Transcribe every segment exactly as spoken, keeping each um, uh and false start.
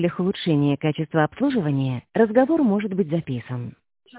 целях улучшения качества обслуживания разговор может быть записан.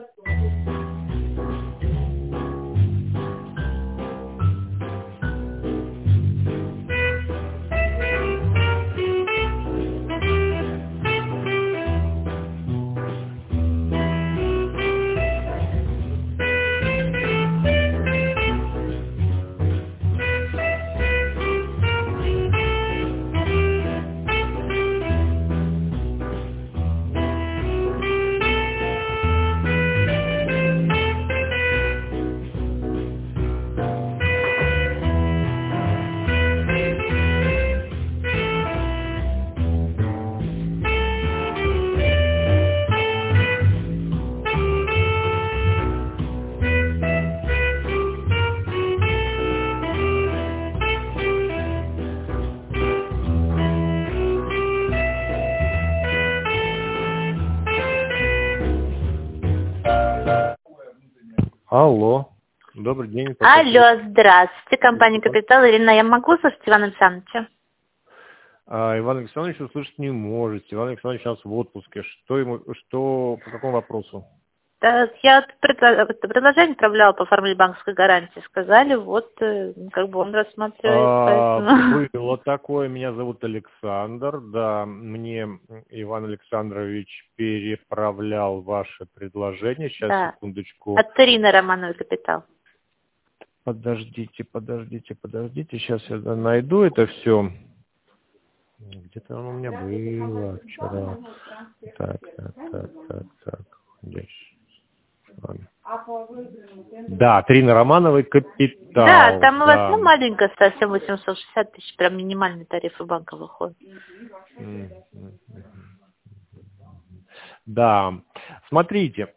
Алло, добрый день. Алло, здравствуйте, компания «Капитал». Ирина, я могу слышать Ивана Александровича? А, Иван Александрович услышать не можете. Иван Александрович сейчас в отпуске. Что ему, что, по какому вопросу? Да, я предложение отправляла по оформлению банковской гарантии. Сказали, вот, как бы он рассматривает. А, поэтому... Было такое. Меня зовут Александр. Да, мне Иван Александрович переправлял ваше предложение. Сейчас, да. секундочку. От Ирины Романовой «Капитал». Подождите, подождите, подождите. Сейчас я найду это все. Где-то оно у меня было вчера. Так, так, так, так, так. Здесь. Ладно. Да, Трина Романовой «Капитал». Да, там у вас да. ну, маленькая, совсем восемьсот шестьдесят тысяч, прям минимальный тариф у банка выходит. Да, смотрите,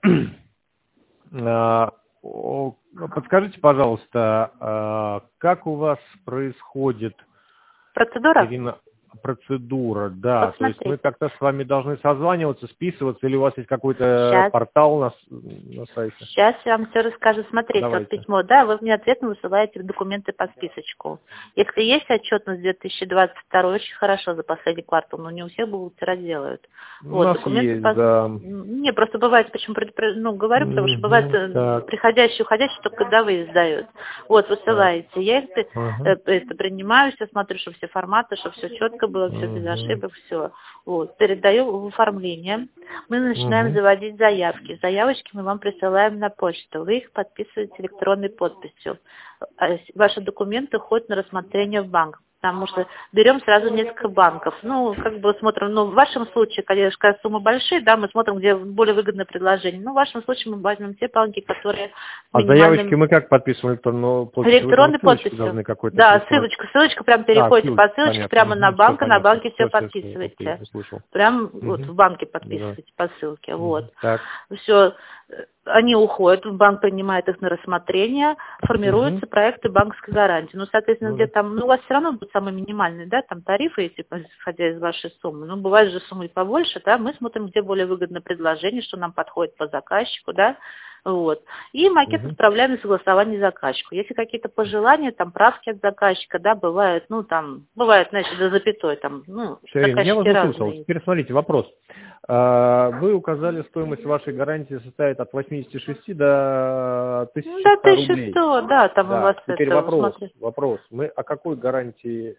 подскажите, пожалуйста, как у вас происходит процедура? Ирина, процедура, да, вот то есть мы как-то с вами должны созваниваться, списываться, или у вас есть какой-то Сейчас. портал на, на сайте? Сейчас я вам все расскажу. Смотрите, Давайте. вот письмо, да, вы мне ответно высылаете документы по списочку. Если есть отчетность две тысячи двадцать второй, очень хорошо за последний квартал, но не у всех бухгалтера делают. У Вот, нас документы есть, по... да. Не, просто бывает, почему предупр- ну, говорю, потому что бывает Так. приходящие, уходящие, только годовые сдают. Вот, высылаете. Я их Ага. это принимаю, все смотрю, что все форматы, что все четко было, все без Ага. ошибок, все. Вот, передаю в оформление. Мы начинаем Ага. заводить заявки. Заявочки мы вам присылаем на почту. Вы их подписываете электронной подписью. Ваши документы ходят на рассмотрение в банк. Потому что берем сразу несколько банков. Ну, как бы смотрим, ну, в вашем случае, конечно, когда суммы большие, да, мы смотрим, где более выгодное предложение. Ну, в вашем случае мы возьмем те банки, которые... А минимальным... заявочки мы как подписываем электронную подпись? Электронной подписью. Да, ссылочка, ссылочка, прям переходите а, по ссылочке, понятно. прямо на Угу, банк, все и на понятно. банке все, все, все, подписываете. Все, услышал. Прям Угу. вот в банке подписываете Да. по ссылке. Угу. Вот. Так. Все. Они уходят, банк принимает их на рассмотрение, формируются Угу. проекты банковской гарантии. Ну, соответственно, Ну, где там, ну, у вас все равно будут самые минимальные, да, там тарифы, типа, исходя из вашей суммы. Ну, бывают же суммы побольше, да, мы смотрим, где более выгодное предложение, что нам подходит по заказчику, да, вот. И макет угу. отправляем на согласование заказчику. Если какие-то пожелания, там, правки от заказчика, да, бывают, ну, там, бывает, значит, до запятой, там, ну, Все, Ирина, я вас услышал. разные. Теперь смотрите, вопрос. Вы указали, стоимость вашей гарантии составит от восьмидесяти шести до тысячи ста да, тысяча рублей. сто, да, там Да. у вас Теперь это, вопрос, смотри. вопрос. Мы о какой гарантии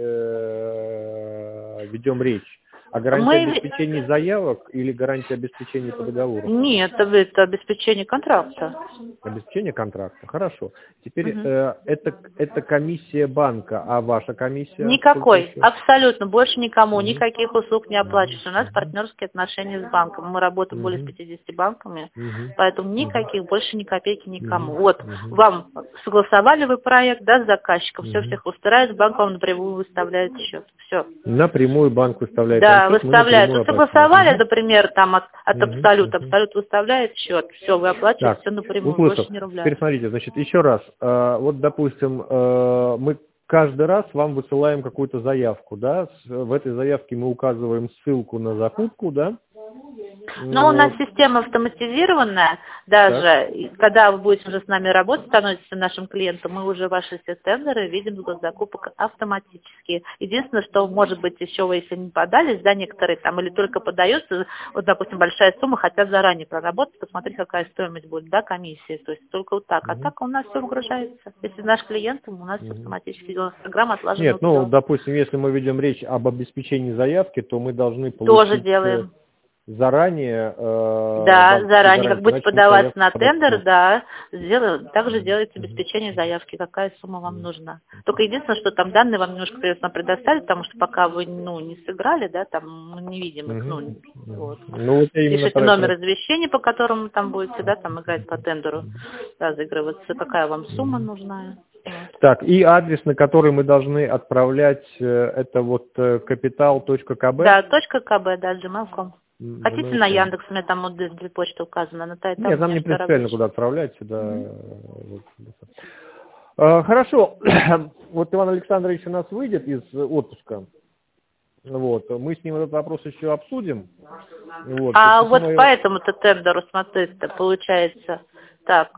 ведем речь? О гарантии Мы... обеспечения заявок или гарантии обеспечения по договору? Нет, это, это обеспечение контракта. Обеспечение контракта. Хорошо. Теперь Угу. э, это, это комиссия банка, а ваша комиссия? Никакой, абсолютно, больше никому, угу. никаких услуг не оплачиваются. У нас угу. партнерские отношения с банком. Мы работаем угу. более с пятидесятью банками, угу. поэтому никаких, угу. больше ни копейки никому. угу. Вот, угу. вам согласовали вы проект, да, с заказчиком, угу. все всех устраивает, банк вам напрямую выставляет счет. Все. Напрямую банк выставляет Да, счет, выставляет. Вот согласовали, угу. например, там от, от угу. Абсолют, угу. Абсолют выставляет счет, все, вы оплачиваете Так, все напрямую, услышал. больше не рубля. Теперь смотрите, значит, еще раз. Э, вот, допустим, э, мы каждый раз вам высылаем какую-то заявку, да? С, в этой заявке мы указываем ссылку на закупку, да? Но у нас система автоматизированная, даже так. Когда вы будете уже с нами работать, становитесь нашим клиентом, мы уже ваши все тендеры видим с госзакупок автоматически. Единственное, что может быть еще вы, если не подались, да, некоторые там, или только подаются, вот, допустим, большая сумма, хотят заранее проработать, посмотреть, какая стоимость будет, да, комиссии, то есть только вот так. А mm-hmm. так у нас все выгружается. Если наш клиент, у нас mm-hmm. автоматически программа отлажена. Нет, ну, допустим, если мы ведем речь об обеспечении заявки, то мы должны получить... Тоже делаем. Заранее? Э, да, заранее, как будете подаваться на тендер, да, сделаю, также делается обеспечение заявки, какая сумма вам нужна. Только единственное, что там данные вам немножко придется нам предоставить, потому что пока вы, ну, не сыграли, да, там мы не видим их, ну, вот. Ну, вот пишите номер извещения, по которому там будете, да, там играть по тендеру, разыгрываться, какая вам сумма нужна. Так, и адрес, на который мы должны отправлять, это вот капитал точка ка бэ? Да, точка .кб, да, gmail точка ком. Хотите ну, на Яндекс, у меня там вот две почты указаны. На та, Нет, нам не принципиально куда отправлять. Да. Mm-hmm. а, хорошо. Вот Иван Александрович у нас выйдет из отпуска. Вот. Мы с ним этот вопрос еще обсудим. Вот. А вот мы... по этому-то тендеру, смотрите, получается так.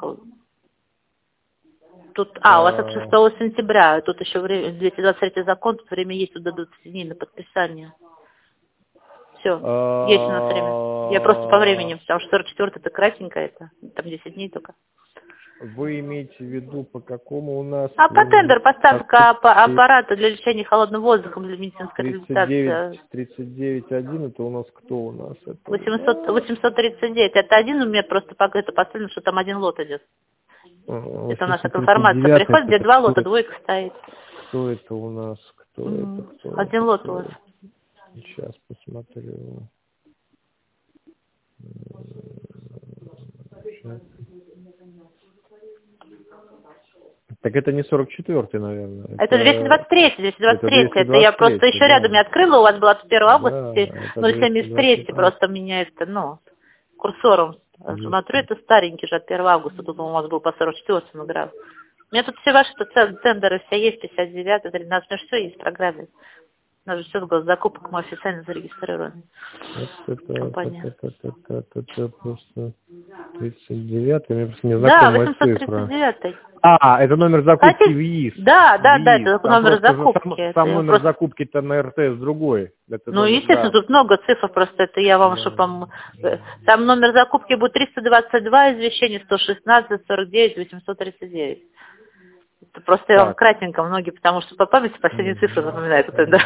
Тут, а, у вас от шестого сентября, тут еще время, двести двадцать третий закон, тут время есть, тут дадут дней на подписание. Все, есть у нас время. Я просто по времени, потому что сорок четвёртый это кратенько, это там десять дней только. Вы имеете в виду, по какому у нас... А по тендер поставка аппарата для лечения холодным воздухом для медицинской реабилитации. тридцать девять один, это у нас кто у нас? Это... восемьсот, восемьсот тридцать девять, это один у меня просто пока это поставлено, что там один лот идет. А, это наша информация приходит, где два лота, двойка стоит. Кто это у нас? Кто mm. это? Кто один это, лот кто у вас. Сейчас посмотрю. Сейчас. Так это не сорок четвёртый, наверное. Это двести двадцать третий, двести двадцать третий. Это, это я просто еще да. рядом не открыла, у вас было от первого августа, да, ноль семьдесят три, просто меня это, ну, курсором смотрю, это старенький же от первого августа, тут у вас был по сорок четвёртому грамм. У меня тут все ваши тендеры, все есть, пятьдесят девятый, тринадцать, у меня все есть в программе. У нас же все с госзакупок, мы официально зарегистрированы. Это, это, это, это, это, это просто тридцать девятый, мне просто незнакомая да, восемьсот тридцать девятый. Цифра. А, это номер закупки Хотите? в ИИС. Да, да, ВИИС. да, это там номер закупки. Сам, это сам номер просто... закупки-то на РТС другой. Это ну, номер, естественно, да. тут много цифр, просто это я вам, да. чтобы вам... Там номер закупки будет триста двадцать два, извещение сто шестнадцать, сорок девять, восемьсот тридцать девять. Это просто так. Я вам кратенько, многие, потому что по памяти последние цифры запоминают. Это, да.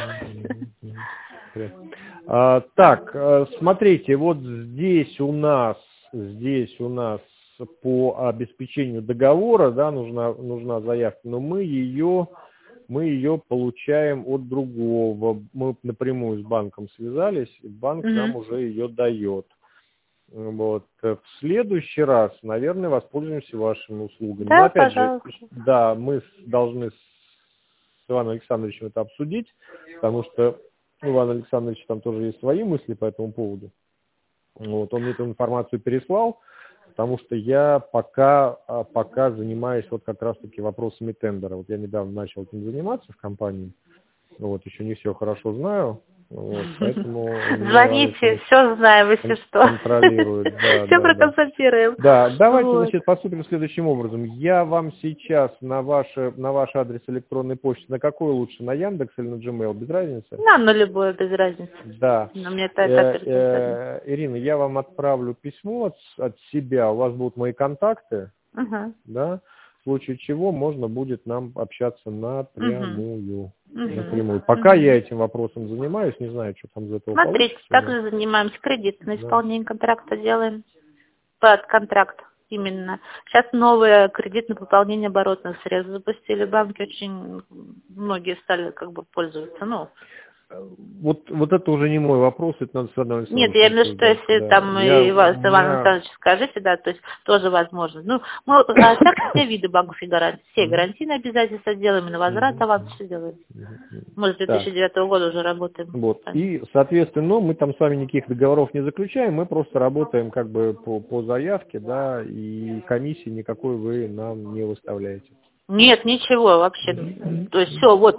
а, так, смотрите, вот здесь у нас, здесь у нас по обеспечению договора, да, нужна, нужна заявка, но мы ее, мы ее получаем от другого. Мы напрямую с банком связались, и банк mm-hmm. нам уже ее дает. Вот. В следующий раз, наверное, воспользуемся вашими услугами. Да, но опять пожалуйста. же, да, мы должны с Иваном Александровичем это обсудить, потому что у Ивана Александровича там тоже есть свои мысли по этому поводу. Вот. Он мне эту информацию переслал, потому что я пока, пока занимаюсь вот как раз-таки вопросами тендера. Вот я недавно начал этим заниматься в компании, вот, еще не все хорошо знаю. Вот, поэтому звоните, все знаем, если что. Контролирует, да, все да, проконсультируем. Да, давайте, вот. значит, поступим следующим образом. Я вам сейчас на, ваше, на ваш адрес электронной почты, на какой лучше, на Яндекс или на Gmail, без разницы? На, на любое, без разницы. Да. Но мне это, это э, э, Ирина, я вам отправлю письмо от, от себя, у вас будут мои контакты, uh-huh. да, в случае чего можно будет нам общаться напрямую. Uh-huh. Напрямую. Пока uh-huh. я этим вопросом занимаюсь, не знаю, что там из этого Смотрите, получится. также занимаемся кредитным да. исполнением контракта, делаем под контракт именно. Сейчас новое кредитное пополнение оборотных средств запустили. Банки очень многие стали как бы пользоваться. Ну, Вот, вот это уже не мой вопрос, это надо с одной стороны. Нет, я имею в виду, что если да. там я, и вас, Иван меня... Александрович, скажите, да, то есть тоже возможно. Ну, мы а, так все виды банков и гарантий, все гарантийные обязательства делаем, и на возврат аванс все делаем. Мы с две тысячи девятого года уже работаем. Вот, и, соответственно, мы там с вами никаких договоров не заключаем, мы просто работаем как бы по, по заявке, да, и комиссии никакой вы нам не выставляете. Нет, ничего вообще. То есть все, вот,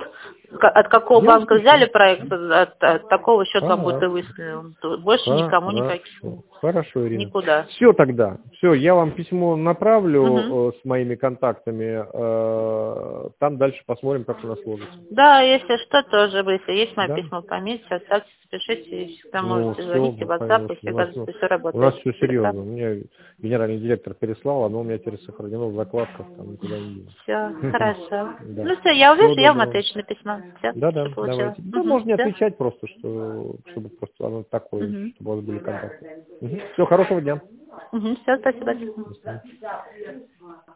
От какого Я банка слышу. взяли проект, от, от такого счета Ага. вам будет и выставлен. Больше Хорошо. никому никаких. Хорошо, Ирина. Никуда. Все тогда. Все, я вам письмо направлю Угу. э, с моими контактами. Э, там дальше посмотрим, как у нас сложится. Да, если что, тоже вы, если есть мое Да? письмо, пометьте, оставьте, запишите, и всегда Ну, можете все, звонить, и ну, WhatsApp, и конечно. У всегда нас, ну, все у работает. нас все Телеграм. серьезно. Мне генеральный директор переслал, оно у меня теперь сохранено в закладках, там никуда не делось. Все, хорошо. Да. Ну все, я увижу, Всего я вам доброго. отвечу на письмо. Все, Да, да, что получилось. давайте. Да, Угу, можно не да. отвечать просто, что, чтобы просто оно такое, Угу. чтобы у вас были контакты. Все, хорошего дня. Угу, все, спасибо. До свидания.